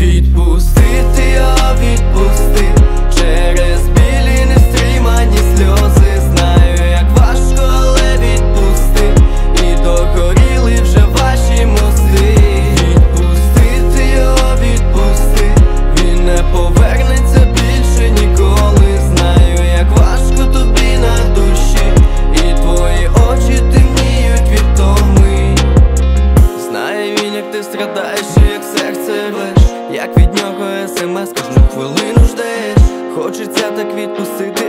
Відпусти, ти його відпусти. Через білі нестримані сльози. Знаю, як важко, але відпусти. І догоріли вже ваші мости. Відпусти, ти його відпусти. Він не повернеться більше ніколи. Знаю, як важко тобі на душі. І твої очі темніють від томи. Знає він, як ти страдаєш і як серце рвеш. Як від нього смс кожну хвилину ждеш. Хочеться так відпустити